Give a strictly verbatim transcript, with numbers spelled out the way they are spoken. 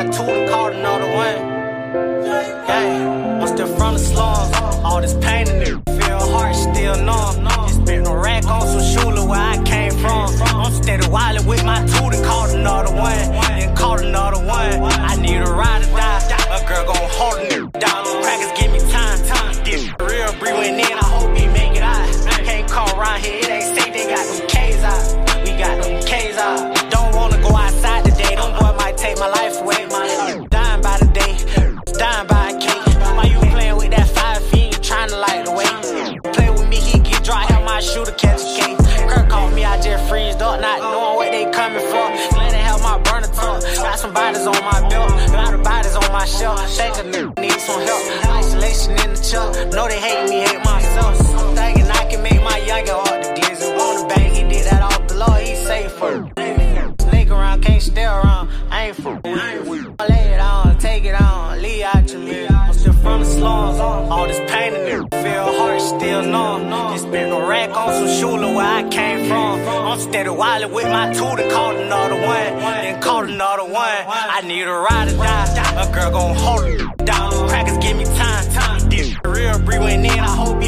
my two and caught another one. Yeah, I'm still from the slums. All this pain in it, feel heart still numb. Just spent a rack on some shula where I came from. I'm steady wildin' with my two and caught another one. Then caught another one. I need a ride or die. A girl gon' hold a nigga down. Crackers give me time. This real breed went in, I hope he make it out. Can't come around here, it ain't safe, they got them K's out. We got them K's out. Don't wanna go outside today, them boy might take my life away. Dying by the day, dying by a cake. Why you playing with that five feet, you tryna light the way? Play with me, he get dry, help my shooter catch a case. Kirk caught me, I just freezed up, not knowing what they coming for. Glad to help my burner tuck. Got some bodies on my belt, a lot of bodies on my shelf. Think a nigga need some help. Isolation in the chuck, know they hate me, hate myself. I'm thinking I can make my youngin' off the glizzy. On the bank, he did that off the law, he safer. Snake around, can't stay around, I ain't for lay it on, take it on, leave out your mirror. I'm still from the slums, all this pain in it, feel heart still numb. Just spent a rack on some shula where I came from. I'm steady wildin' with my two to caught another one. Then caught another one. I need a ride or die. A girl gon' hold it down. Crackers give me time. This real breed went in, I hope